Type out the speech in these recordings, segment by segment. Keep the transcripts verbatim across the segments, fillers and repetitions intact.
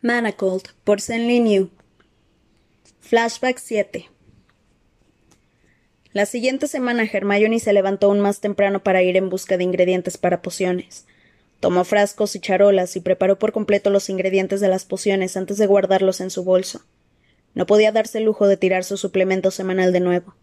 Manacled, por Stanley New. Flashback siete. La siguiente semana Hermione se levantó aún más temprano para ir en busca de ingredientes para pociones. Tomó frascos y charolas y preparó por completo los ingredientes de las pociones antes de guardarlos en su bolso. No podía darse el lujo de tirar su suplemento semanal de nuevo.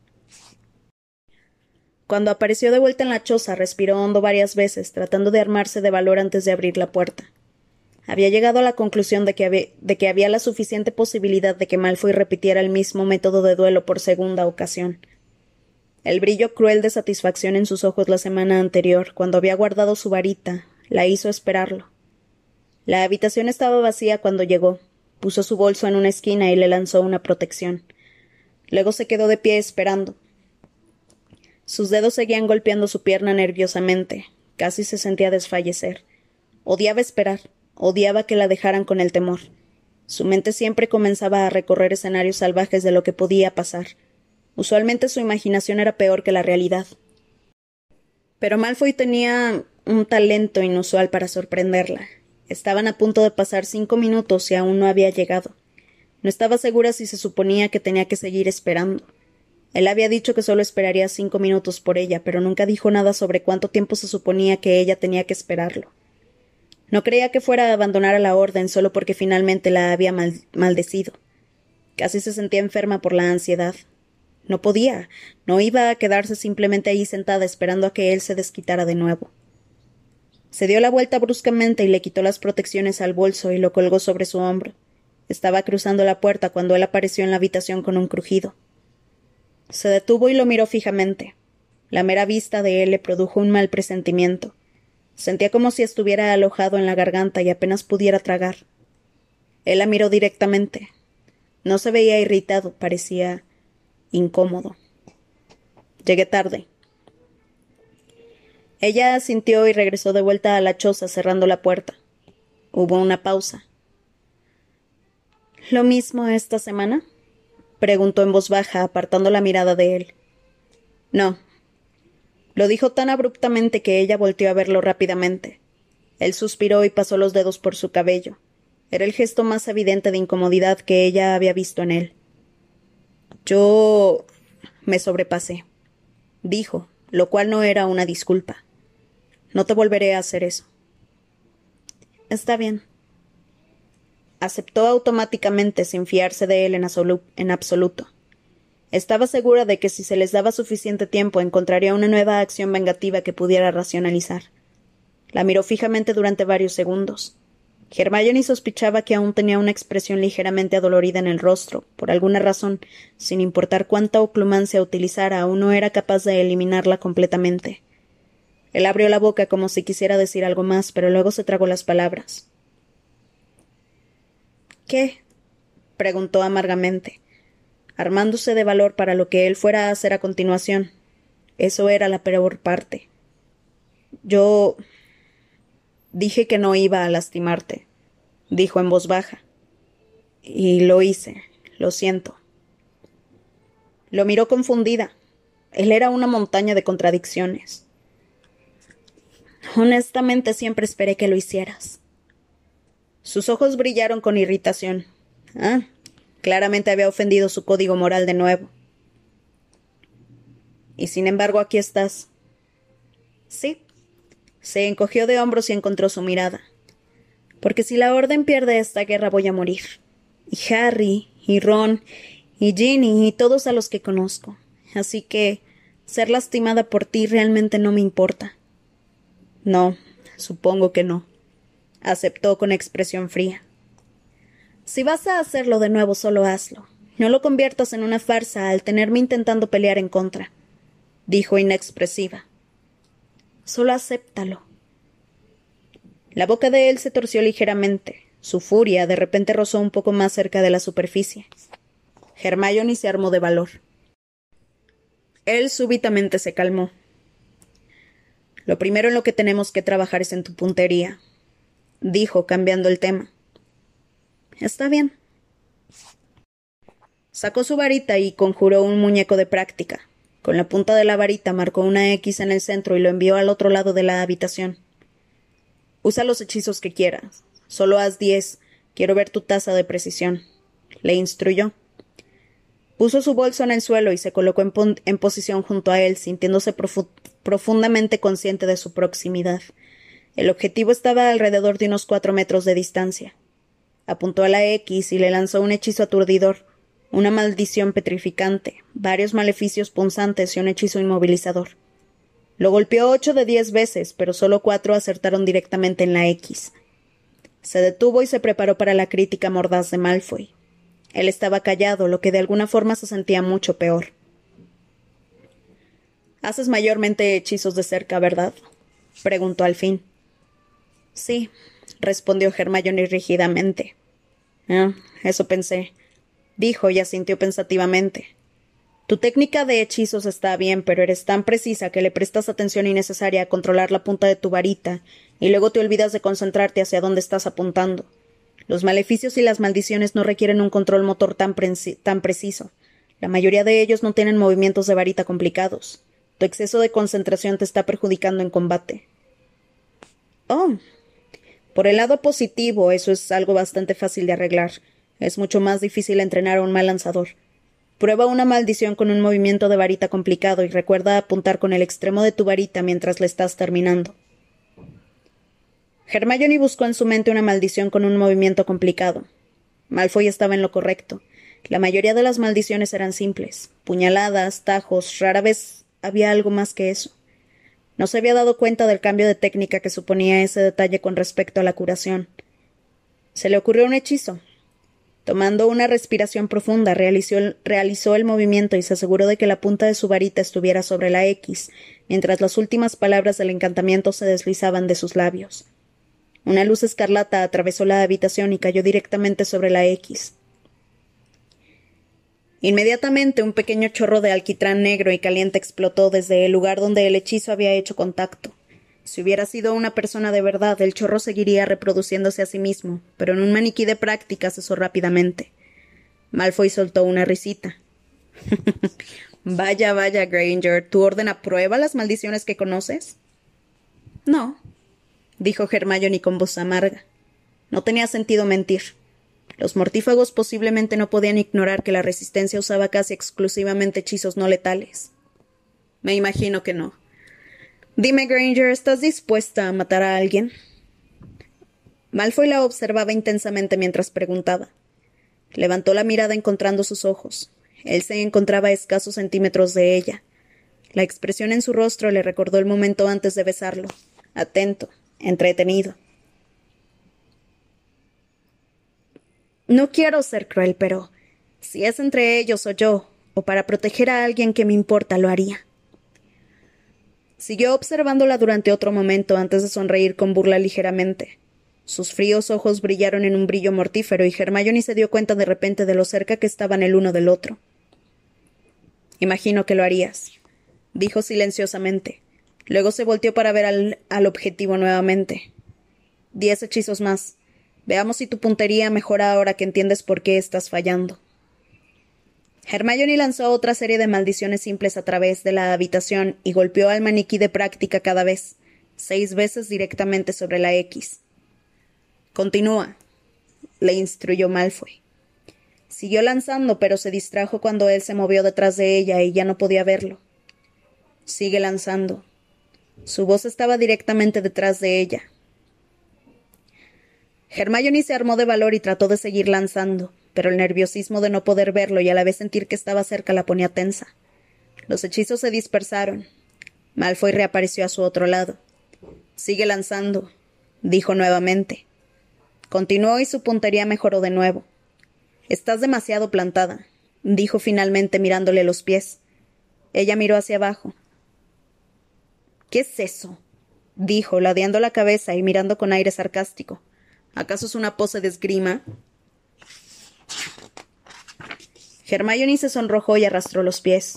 Cuando apareció de vuelta en la choza, respiró hondo varias veces, tratando de armarse de valor antes de abrir la puerta. Había llegado a la conclusión de que, había, de que había la suficiente posibilidad de que Malfoy repitiera el mismo método de duelo por segunda ocasión. El brillo cruel de satisfacción en sus ojos la semana anterior, cuando había guardado su varita, la hizo esperarlo. La habitación estaba vacía cuando llegó. Puso su bolso en una esquina y le lanzó una protección. Luego se quedó de pie esperando. Sus dedos seguían golpeando su pierna nerviosamente. Casi se sentía desfallecer. Odiaba esperar. Odiaba que la dejaran con el temor. Su mente siempre comenzaba a recorrer escenarios salvajes de lo que podía pasar. Usualmente su imaginación era peor que la realidad. Pero Malfoy tenía un talento inusual para sorprenderla. Estaban a punto de pasar cinco minutos y aún no había llegado. No estaba segura si se suponía que tenía que seguir esperando. Él había dicho que solo esperaría cinco minutos por ella, pero nunca dijo nada sobre cuánto tiempo se suponía que ella tenía que esperarlo. No creía que fuera a abandonar a la orden solo porque finalmente la había mal- maldecido. Casi se sentía enferma por la ansiedad. No podía, no iba a quedarse simplemente ahí sentada esperando a que él se desquitara de nuevo. Se dio la vuelta bruscamente y le quitó las protecciones al bolso y lo colgó sobre su hombro. Estaba cruzando la puerta cuando él apareció en la habitación con un crujido. Se detuvo y lo miró fijamente. La mera vista de él le produjo un mal presentimiento. Sentía como si estuviera alojado en la garganta y apenas pudiera tragar. Él la miró directamente. No se veía irritado, parecía incómodo. Llegué tarde. Ella asintió y regresó de vuelta a la choza cerrando la puerta. Hubo una pausa. ¿Lo mismo esta semana?, preguntó en voz baja, apartando la mirada de él. No. Lo dijo tan abruptamente que ella volteó a verlo rápidamente. Él suspiró y pasó los dedos por su cabello. Era el gesto más evidente de incomodidad que ella había visto en él. Yo me sobrepasé, dijo, lo cual no era una disculpa. No te volveré a hacer eso. Está bien. Aceptó automáticamente, sin fiarse de él en, absolu- en absoluto. Estaba segura de que si se les daba suficiente tiempo encontraría una nueva acción vengativa que pudiera racionalizar. La miró fijamente durante varios segundos. Hermione sospechaba que aún tenía una expresión ligeramente adolorida en el rostro. Por alguna razón, sin importar cuánta oclumancia utilizara, aún no era capaz de eliminarla completamente. Él abrió la boca como si quisiera decir algo más, pero luego se tragó las palabras. ¿Qué?, preguntó amargamente, armándose de valor para lo que él fuera a hacer a continuación. Eso era la peor parte. Yo dije que no iba a lastimarte, dijo en voz baja. Y lo hice. Lo siento. Lo miró confundida. Él era una montaña de contradicciones. Honestamente, siempre esperé que lo hicieras. Sus ojos brillaron con irritación. Ah, claramente había ofendido su código moral de nuevo. Y sin embargo, aquí estás. Sí. Se encogió de hombros y encontró su mirada. Porque si la Orden pierde esta guerra voy a morir. Y Harry, y Ron, y Ginny, y todos a los que conozco. Así que ser lastimada por ti realmente no me importa. No, supongo que no, aceptó con expresión fría. Si vas a hacerlo de nuevo, solo hazlo. No lo conviertas en una farsa al tenerme intentando pelear en contra, dijo inexpresiva. Solo acéptalo. La boca de él se torció ligeramente. Su furia de repente rozó un poco más cerca de la superficie. Hermione se armó de valor. Él súbitamente se calmó. Lo primero en lo que tenemos que trabajar es en tu puntería, dijo, cambiando el tema. Está bien. Sacó su varita y conjuró un muñeco de práctica. Con la punta de la varita marcó una X en el centro y lo envió al otro lado de la habitación. Usa los hechizos que quieras. Solo haz diez, Quiero ver tu taza de precisión, le instruyó. Puso su bolso en el suelo y se colocó en, en posición junto a él, sintiéndose profu profundamente consciente de su proximidad. El objetivo estaba alrededor de unos cuatro metros de distancia. Apuntó a la X y le lanzó un hechizo aturdidor, una maldición petrificante, varios maleficios punzantes y un hechizo inmovilizador. Lo golpeó ocho de diez veces, pero solo cuatro acertaron directamente en la X. Se detuvo y se preparó para la crítica mordaz de Malfoy. Él estaba callado, lo que de alguna forma se sentía mucho peor. «Haces mayormente hechizos de cerca, ¿verdad?», preguntó al fin. «Sí», respondió Hermione rígidamente. «Ah, eso pensé», dijo y asintió pensativamente. «Tu técnica de hechizos está bien, pero eres tan precisa que le prestas atención innecesaria a controlar la punta de tu varita y luego te olvidas de concentrarte hacia dónde estás apuntando. Los maleficios y las maldiciones no requieren un control motor tan, tan preciso. La mayoría de ellos no tienen movimientos de varita complicados. Tu exceso de concentración te está perjudicando en combate». «Oh. Por el lado positivo, eso es algo bastante fácil de arreglar. Es mucho más difícil entrenar a un mal lanzador. Prueba una maldición con un movimiento de varita complicado y recuerda apuntar con el extremo de tu varita mientras la estás terminando». Hermione buscó en su mente una maldición con un movimiento complicado. Malfoy estaba en lo correcto. La mayoría de las maldiciones eran simples. Puñaladas, tajos, rara vez había algo más que eso. No se había dado cuenta del cambio de técnica que suponía ese detalle con respecto a la curación. Se le ocurrió un hechizo. Tomando una respiración profunda, realizó el, realizó el movimiento y se aseguró de que la punta de su varita estuviera sobre la X, mientras las últimas palabras del encantamiento se deslizaban de sus labios. Una luz escarlata atravesó la habitación y cayó directamente sobre la X. Inmediatamente un pequeño chorro de alquitrán negro y caliente explotó desde el lugar donde el hechizo había hecho contacto. Si hubiera sido una persona de verdad, el chorro seguiría reproduciéndose a sí mismo, pero en un maniquí de práctica cesó rápidamente. Malfoy soltó una risita. «Vaya, vaya, Granger, ¿tu orden aprueba las maldiciones que conoces?» «No», dijo Hermione con voz amarga. No tenía sentido mentir. Los mortífagos posiblemente no podían ignorar que la Resistencia usaba casi exclusivamente hechizos no letales. «Me imagino que no. Dime, Granger, ¿estás dispuesta a matar a alguien?» Malfoy la observaba intensamente mientras preguntaba. Levantó la mirada encontrando sus ojos. Él se encontraba a escasos centímetros de ella. La expresión en su rostro le recordó el momento antes de besarlo. Atento, entretenido. «No quiero ser cruel, pero si es entre ellos o yo, o para proteger a alguien que me importa, lo haría». Siguió observándola durante otro momento antes de sonreír con burla ligeramente. Sus fríos ojos brillaron en un brillo mortífero y Hermione se dio cuenta de repente de lo cerca que estaban el uno del otro. «Imagino que lo harías», dijo silenciosamente. Luego se volteó para ver al, al objetivo nuevamente. «Diez hechizos más. Veamos si tu puntería mejora ahora que entiendes por qué estás fallando». Hermione lanzó otra serie de maldiciones simples a través de la habitación y golpeó al maniquí de práctica cada vez, seis veces directamente sobre la X. «Continúa», le instruyó Malfoy. Siguió lanzando, pero se distrajo cuando él se movió detrás de ella y ya no podía verlo. «Sigue lanzando». Su voz estaba directamente detrás de ella. Hermione se armó de valor y trató de seguir lanzando, pero el nerviosismo de no poder verlo y a la vez sentir que estaba cerca la ponía tensa. Los hechizos se dispersaron. Malfoy reapareció a su otro lado. «Sigue lanzando», dijo nuevamente. Continuó y su puntería mejoró de nuevo. «Estás demasiado plantada», dijo finalmente mirándole los pies. Ella miró hacia abajo. «¿Qué es eso?», dijo, ladeando la cabeza y mirando con aire sarcástico. «¿Acaso es una pose de esgrima?» Hermione se sonrojó y arrastró los pies.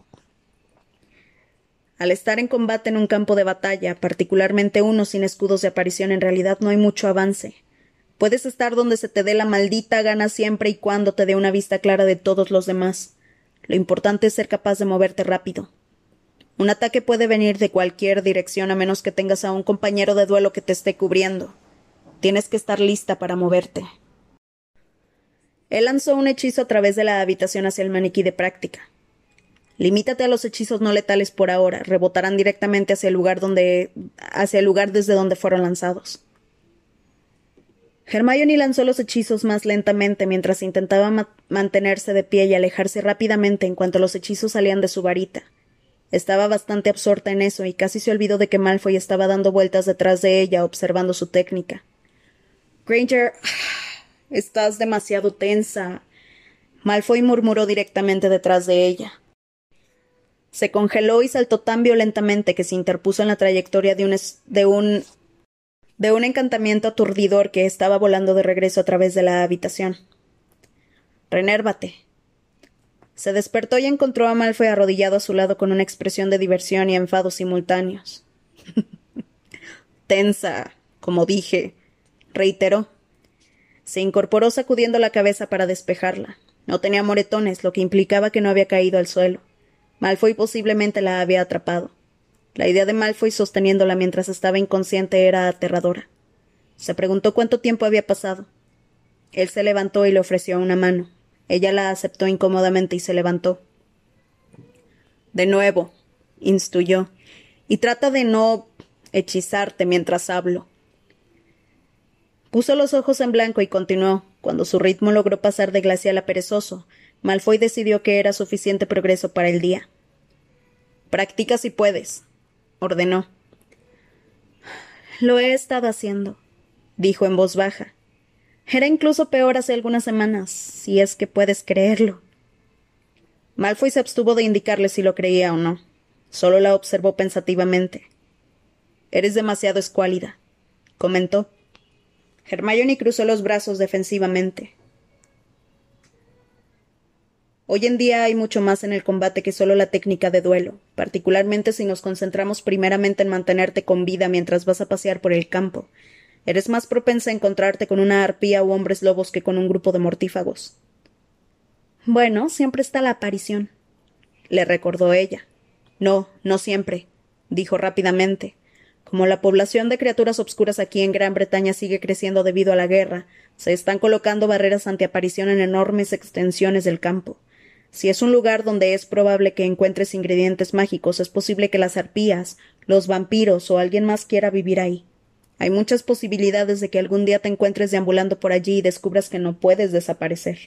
Al estar en combate en un campo de batalla, particularmente uno sin escudos de aparición, en realidad no hay mucho avance. Puedes estar donde se te dé la maldita gana siempre y cuando te dé una vista clara de todos los demás. Lo importante es ser capaz de moverte rápido. Un ataque puede venir de cualquier dirección a menos que tengas a un compañero de duelo que te esté cubriendo. Tienes que estar lista para moverte. Él lanzó un hechizo a través de la habitación hacia el maniquí de práctica. Limítate a los hechizos no letales por ahora. Rebotarán directamente hacia el lugar donde, hacia el lugar desde donde fueron lanzados. Hermione lanzó los hechizos más lentamente mientras intentaba ma- mantenerse de pie y alejarse rápidamente en cuanto los hechizos salían de su varita. Estaba bastante absorta en eso y casi se olvidó de que Malfoy estaba dando vueltas detrás de ella observando su técnica. Granger, estás demasiado tensa. Malfoy murmuró directamente detrás de ella. Se congeló y saltó tan violentamente que se interpuso en la trayectoria de un, es- de un, de un encantamiento aturdidor que estaba volando de regreso a través de la habitación. Renérvate. Se despertó y encontró a Malfoy arrodillado a su lado con una expresión de diversión y enfado simultáneos. Tensa, como dije, reiteró. Se incorporó sacudiendo la cabeza para despejarla. No tenía moretones, lo que implicaba que no había caído al suelo. Malfoy posiblemente la había atrapado. La idea de Malfoy sosteniéndola mientras estaba inconsciente era aterradora. Se preguntó cuánto tiempo había pasado. Él se levantó y le ofreció una mano. Ella la aceptó incómodamente y se levantó. De nuevo, instruyó, y trata de no hechizarte mientras hablo. Puso los ojos en blanco y continuó. Cuando su ritmo logró pasar de glacial a perezoso, Malfoy decidió que era suficiente progreso para el día. Practica si puedes, ordenó. Lo he estado haciendo, dijo en voz baja. Era incluso peor hace algunas semanas, si es que puedes creerlo. Malfoy se abstuvo de indicarle si lo creía o no. Solo la observó pensativamente. Eres demasiado escuálida, comentó. Hermione cruzó los brazos defensivamente. Hoy en día hay mucho más en el combate que solo la técnica de duelo, particularmente si nos concentramos primeramente en mantenerte con vida mientras vas a pasear por el campo. Eres más propensa a encontrarte con una arpía u hombres lobos que con un grupo de mortífagos. Bueno, siempre está la aparición, le recordó ella. No, no siempre, dijo rápidamente. Como la población de criaturas obscuras aquí en Gran Bretaña sigue creciendo debido a la guerra, se están colocando barreras antiaparición en enormes extensiones del campo. Si es un lugar donde es probable que encuentres ingredientes mágicos, es posible que las arpías, los vampiros o alguien más quiera vivir ahí. Hay muchas posibilidades de que algún día te encuentres deambulando por allí y descubras que no puedes desaparecer.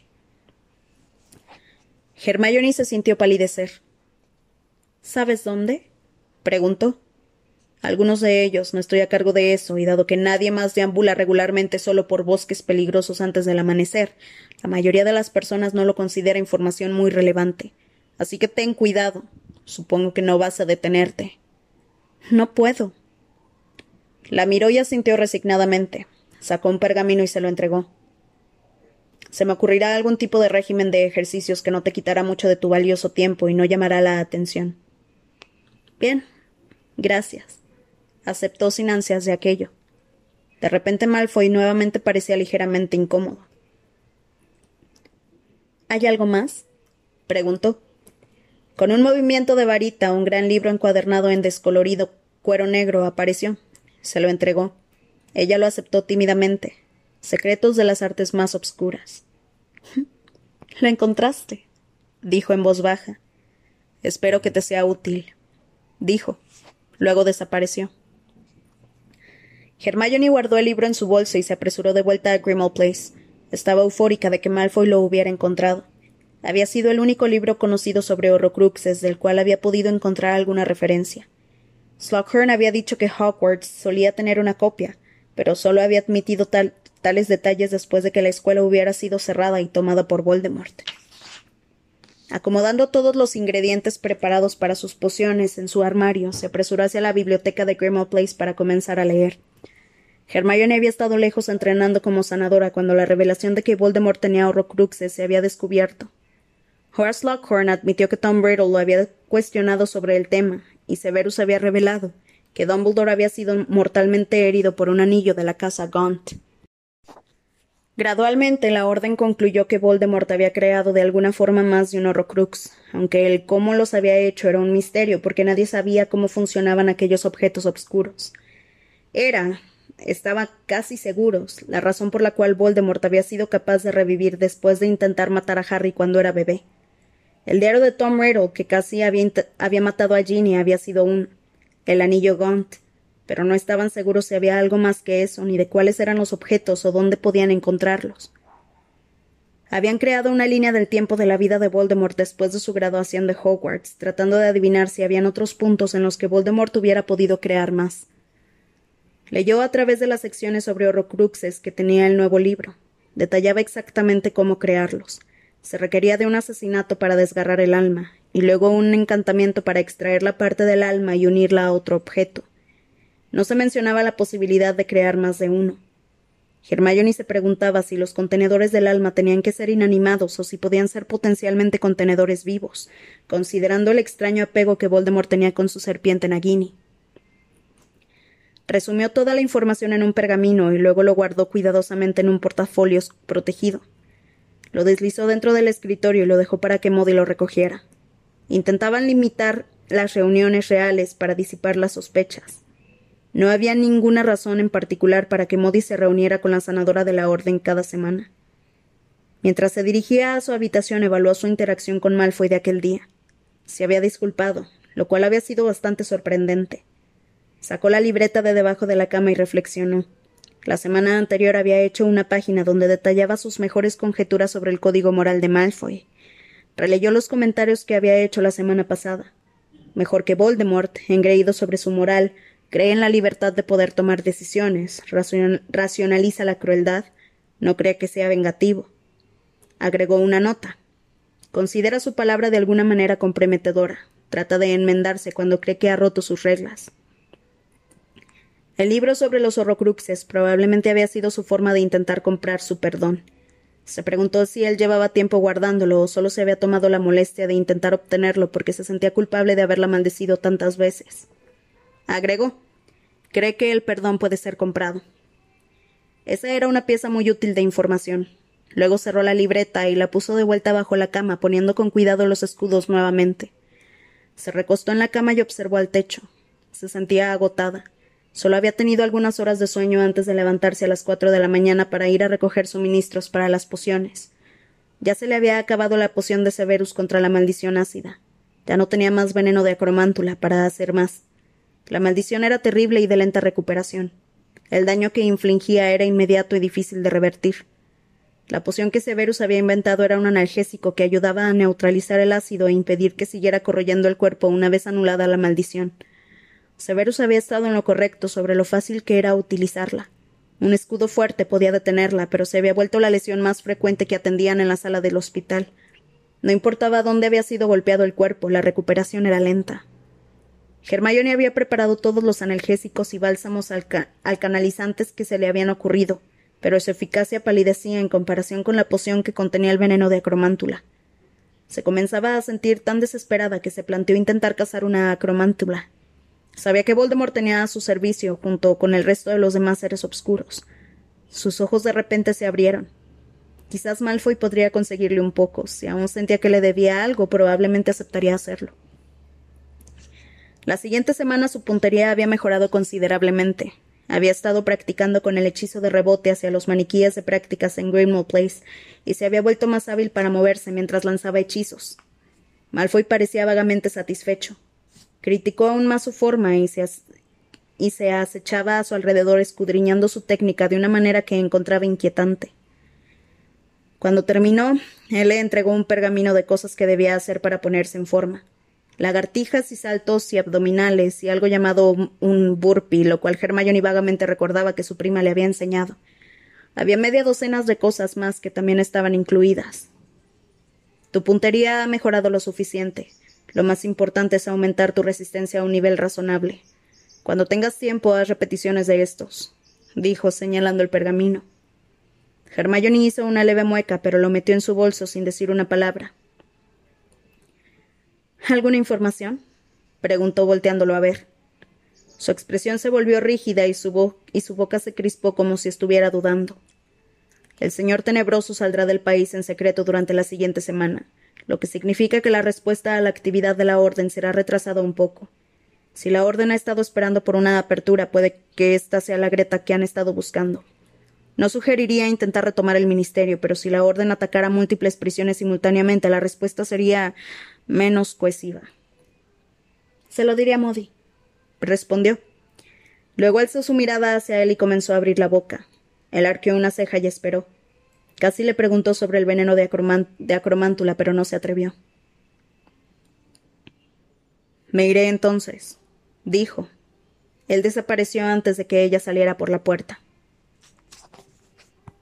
Hermione se sintió palidecer. ¿Sabes dónde? Preguntó. Algunos de ellos, no estoy a cargo de eso, y dado que nadie más deambula regularmente solo por bosques peligrosos antes del amanecer, la mayoría de las personas no lo considera información muy relevante. Así que ten cuidado. Supongo que no vas a detenerte. No puedo. La miró y asintió resignadamente. Sacó un pergamino y se lo entregó. Se me ocurrirá algún tipo de régimen de ejercicios que no te quitará mucho de tu valioso tiempo y no llamará la atención. Bien. Gracias. Aceptó sin ansias de aquello. De repente Malfoy nuevamente parecía ligeramente incómodo. ¿Hay algo más? Preguntó. Con un movimiento de varita, un gran libro encuadernado en descolorido cuero negro apareció. Se lo entregó. Ella lo aceptó tímidamente. Secretos de las artes más obscuras. —Lo encontraste —dijo en voz baja—. Espero que te sea útil —dijo. Luego desapareció. Hermione guardó el libro en su bolso y se apresuró de vuelta a Grimmauld Place. Estaba eufórica de que Malfoy lo hubiera encontrado. Había sido el único libro conocido sobre Horrocruxes del cual había podido encontrar alguna referencia. Slughorn había dicho que Hogwarts solía tener una copia, pero solo había admitido tal, tales detalles después de que la escuela hubiera sido cerrada y tomada por Voldemort. Acomodando todos los ingredientes preparados para sus pociones en su armario, se apresuró hacia la biblioteca de Grimmauld Place para comenzar a leer. Hermione había estado lejos entrenando como sanadora cuando la revelación de que Voldemort tenía Horrocruxes se había descubierto. Horace Slughorn admitió que Tom Riddle lo había cuestionado sobre el tema, y Severus había revelado que Dumbledore había sido mortalmente herido por un anillo de la casa Gaunt. Gradualmente la Orden concluyó que Voldemort había creado de alguna forma más de un Horrocrux, aunque el cómo los había hecho era un misterio porque nadie sabía cómo funcionaban aquellos objetos obscuros. Era, estaba casi seguros la razón por la cual Voldemort había sido capaz de revivir después de intentar matar a Harry cuando era bebé. El diario de Tom Riddle, que casi había, había matado a Ginny, había sido uno, el anillo Gaunt, pero no estaban seguros si había algo más que eso, ni de cuáles eran los objetos o dónde podían encontrarlos. Habían creado una línea del tiempo de la vida de Voldemort después de su graduación de Hogwarts, tratando de adivinar si habían otros puntos en los que Voldemort hubiera podido crear más. Leyó a través de las secciones sobre Horrocruxes que tenía el nuevo libro. Detallaba exactamente cómo crearlos. Se requería de un asesinato para desgarrar el alma, y luego un encantamiento para extraer la parte del alma y unirla a otro objeto. No se mencionaba la posibilidad de crear más de uno. Hermione se preguntaba si los contenedores del alma tenían que ser inanimados o si podían ser potencialmente contenedores vivos, considerando el extraño apego que Voldemort tenía con su serpiente Nagini. Resumió toda la información en un pergamino y luego lo guardó cuidadosamente en un portafolio protegido. Lo deslizó dentro del escritorio y lo dejó para que Modi lo recogiera. Intentaban limitar las reuniones reales para disipar las sospechas. No había ninguna razón en particular para que Modi se reuniera con la sanadora de la Orden cada semana. Mientras se dirigía a su habitación, evaluó su interacción con Malfoy de aquel día. Se había disculpado, lo cual había sido bastante sorprendente. Sacó la libreta de debajo de la cama y reflexionó. La semana anterior había hecho una página donde detallaba sus mejores conjeturas sobre el código moral de Malfoy. Releyó los comentarios que había hecho la semana pasada. Mejor que Voldemort, engreído sobre su moral, cree en la libertad de poder tomar decisiones, racionaliza la crueldad, no cree que sea vengativo. Agregó una nota. Considera su palabra de alguna manera comprometedora. Trata de enmendarse cuando cree que ha roto sus reglas. El libro sobre los Horrocruxes probablemente había sido su forma de intentar comprar su perdón. Se preguntó si él llevaba tiempo guardándolo o solo se había tomado la molestia de intentar obtenerlo porque se sentía culpable de haberla maldecido tantas veces. Agregó, cree que el perdón puede ser comprado. Esa era una pieza muy útil de información. Luego cerró la libreta y la puso de vuelta bajo la cama, poniendo con cuidado los escudos nuevamente. Se recostó en la cama y observó al techo. Se sentía agotada. Solo había tenido algunas horas de sueño antes de levantarse a las cuatro de la mañana para ir a recoger suministros para las pociones. Ya se le había acabado la poción de Severus contra la maldición ácida. Ya no tenía más veneno de acromántula para hacer más. La maldición era terrible y de lenta recuperación. El daño que infligía era inmediato y difícil de revertir. La poción que Severus había inventado era un analgésico que ayudaba a neutralizar el ácido e impedir que siguiera corroyendo el cuerpo una vez anulada la maldición. Severus había estado en lo correcto sobre lo fácil que era utilizarla. Un escudo fuerte podía detenerla, pero se había vuelto la lesión más frecuente que atendían en la sala del hospital. No importaba dónde había sido golpeado el cuerpo, la recuperación era lenta. Hermione había preparado todos los analgésicos y bálsamos alca- alcanalizantes que se le habían ocurrido, pero su eficacia palidecía en comparación con la poción que contenía el veneno de acromántula. Se comenzaba a sentir tan desesperada que se planteó intentar cazar una acromántula. Sabía que Voldemort tenía a su servicio, junto con el resto de los demás seres obscuros. Sus ojos de repente se abrieron. Quizás Malfoy podría conseguirle un poco. Si aún sentía que le debía algo, probablemente aceptaría hacerlo. La siguiente semana su puntería había mejorado considerablemente. Había estado practicando con el hechizo de rebote hacia los maniquíes de prácticas en Grimmauld Place y se había vuelto más hábil para moverse mientras lanzaba hechizos. Malfoy parecía vagamente satisfecho. Criticó aún más su forma y se, y se acechaba a su alrededor escudriñando su técnica de una manera que encontraba inquietante. Cuando terminó, él le entregó un pergamino de cosas que debía hacer para ponerse en forma. Lagartijas y saltos y abdominales y algo llamado un burpee, lo cual Hermione vagamente recordaba que su prima le había enseñado. Había media docena de cosas más que también estaban incluidas. Tu puntería ha mejorado lo suficiente. Lo más importante es aumentar tu resistencia a un nivel razonable. Cuando tengas tiempo, haz repeticiones de estos, dijo, señalando el pergamino. Hermione hizo una leve mueca, pero lo metió en su bolso sin decir una palabra. ¿Alguna información? Preguntó volteándolo a ver. Su expresión se volvió rígida y su, bo- y su boca se crispó como si estuviera dudando. El señor Tenebroso saldrá del país en secreto durante la siguiente semana, lo que significa que la respuesta a la actividad de la Orden será retrasada un poco. Si la Orden ha estado esperando por una apertura, puede que esta sea la Greta que han estado buscando. No sugeriría intentar retomar el ministerio, pero si la Orden atacara múltiples prisiones simultáneamente, la respuesta sería menos cohesiva. Se lo diré a Modi, respondió. Luego alzó su mirada hacia él y comenzó a abrir la boca. Él arqueó una ceja y esperó. Casi le preguntó sobre el veneno de, acromán de acromántula, pero no se atrevió. Me iré entonces, dijo. Él desapareció antes de que ella saliera por la puerta.